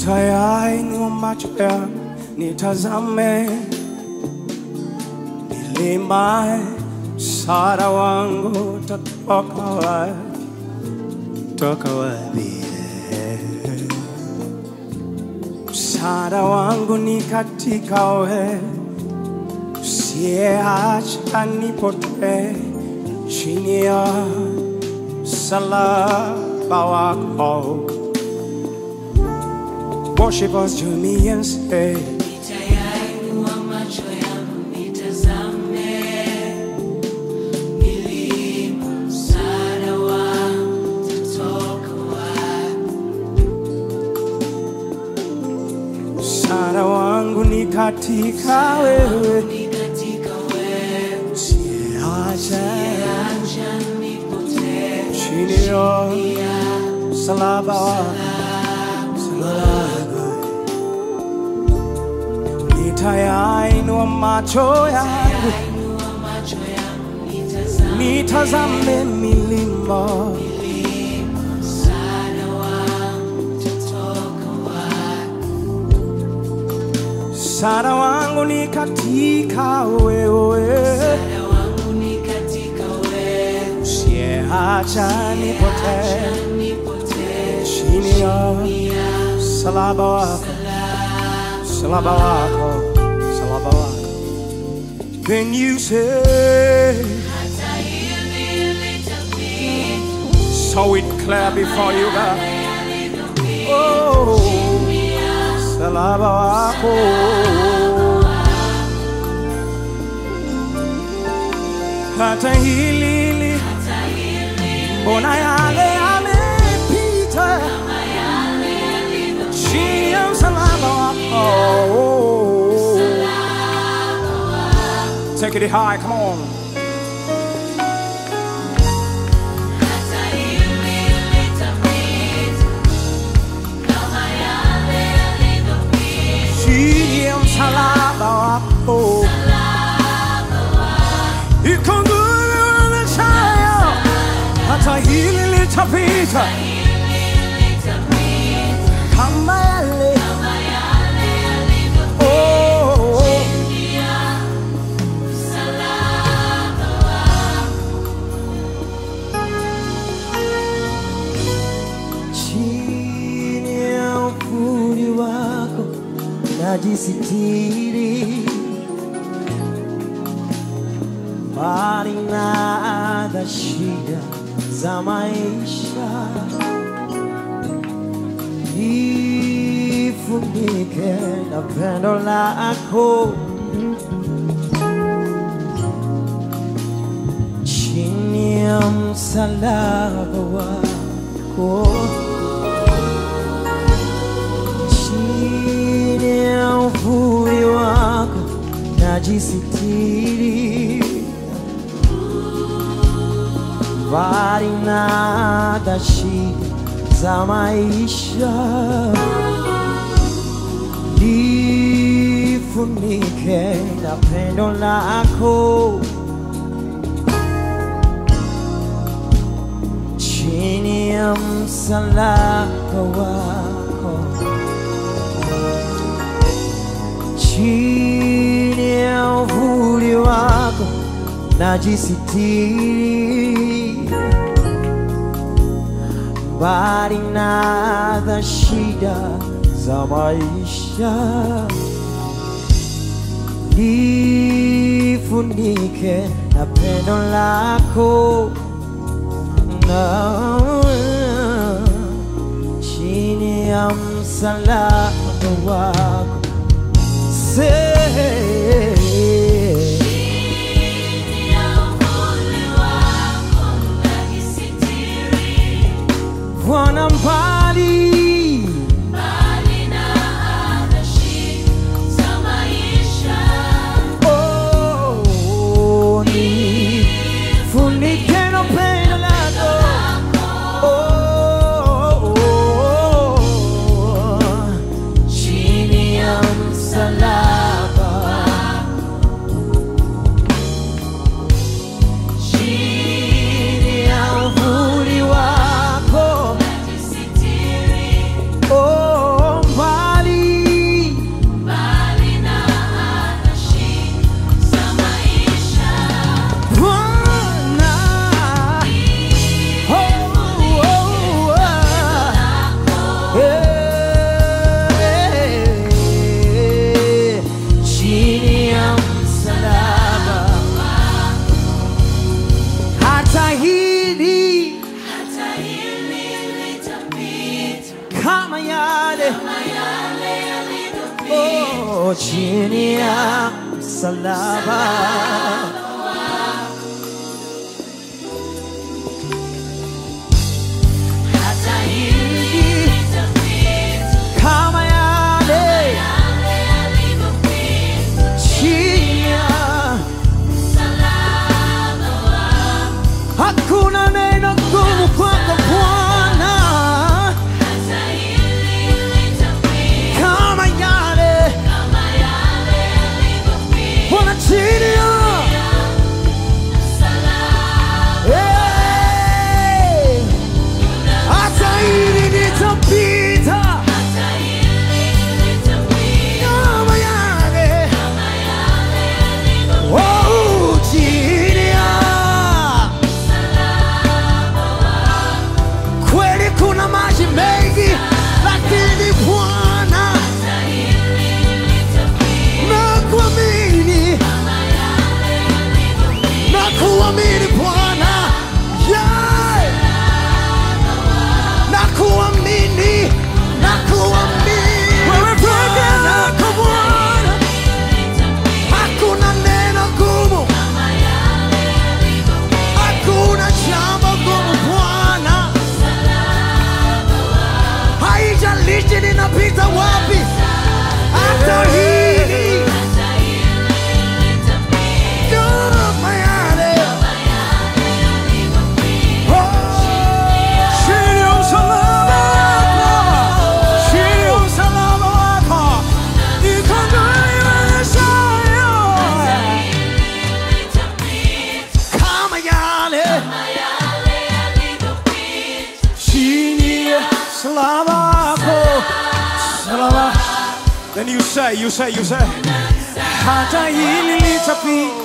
Nitayainua macho yangu nitazame milima, msaada wangu utatoka wapi? Toka wapi? Msaada wangu ni katika wewe, usiyeacha nipotee chini ya msalaba wako. Worship us, join me and say, nitayainua macho yangu nitazame milima, msaada wangu utatoka wapi? msaada wangu ni katika wewe, usiyeacha nipotee chini ya msalaba wako. Nitayainua macho yangu nitazame milima, msaada wangu utatoka wapi? msaada wangu ni katika wewe, usiyeacha nipotee chini ya msalaba wako. Msalaba wako, msalaba wako. Can you say, so it clear before you go? Oh, msalaba wako. Hata hili mbona yale yamepita chini ya msalaba wako. Take it high, come on. Chini ya msalaba wako iko nguvu na chaya, hata hili litapita kama yale. Chini ya uvuli wako najisitiri, mbali na shida za maisha, nifunike na pendo lako. Chini ya msalaba wako, chini ya uvuli wako najisitiri, mbali na shida za maisha, nifunike na pendo lako. Chini ya msalaba wako, chini ya uvuli wako najisitiri, mbali na shida za maisha, nifunike na pendo lako. Chini ya msalaba wako, say, chini ya uvuli wako najisitiri, Bwana mbali na shida za maisha, nifunike na pendo lako. chini ya msalaba, Chini ya uvuli wako, najisitiri, mbali chini ya msalaba. Hata hili litapita, Kama yale yale yalivyopita, chini ya msalaba wako. hakuna neno gumu kwako Bwana. Hata hili litapita, Kama yale kama yale yalivyopita, Bwana chini ya msalaba. Hey! Hata hili litapita. Hata hili litapita, Kama yale kama yale yalivyopita, oh, chini ya msalaba wako. kweli kuna maji mengi, lakini Bwana Hata hili litapita, nakuamini, kama yale yalivyopita, nakuamini Bwana, yeah. Nakuamini, nakuamini wewe peke yako Bwana, hakuna neno gumu, hakuna jambo gumu Bwana, haijalishi ninapita wapi, hata hili kama yale chini ya msalaba wako, chini ya msalaba wako, nikangaliwezayo kama yale chini ya msalaba wako, msalaba. Then you say, hata hili litapita.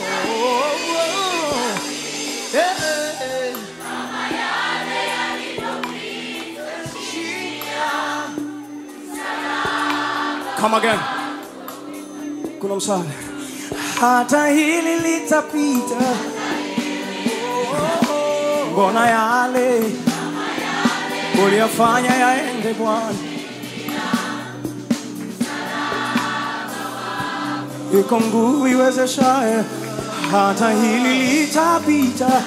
Come again. Kuna msali. Hata hili litapita. Mbona yale uliyafanya yaende Bwana. Iko nguvu iwezeshaye. Hata hili litapita.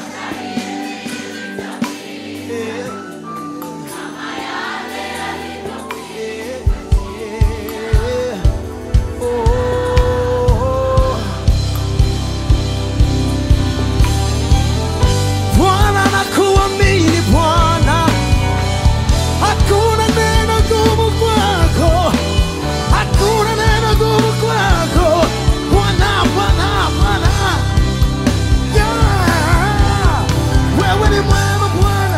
Bwana nakuamini Bwana, hakuna neno gumu kwako, hakuna neno gumu kwako Bwana, Bwana, Bwana, yeah. Wewe ni mwema Bwana,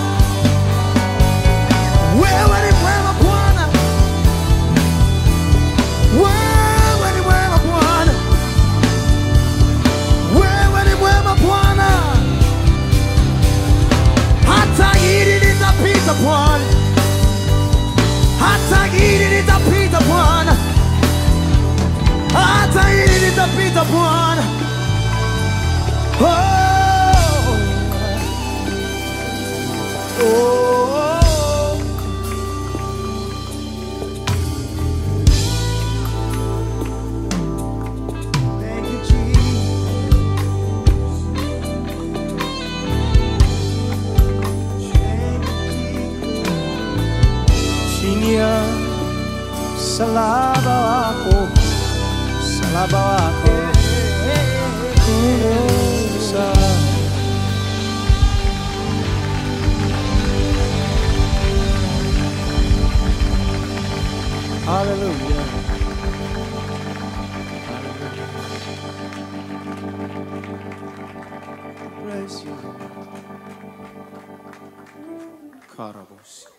wewe ni mwema Bwana, wewe ni mwema Bwana, wewe ni mwema Bwana. Hata hili litapita Bwana, hata hili litapita Bwana, hata hili litapita Bwana. Oh, oh, thank you Jesus. Chini ya msalaba wako, msalaba wako, hallelujah. Praise you. Karabos.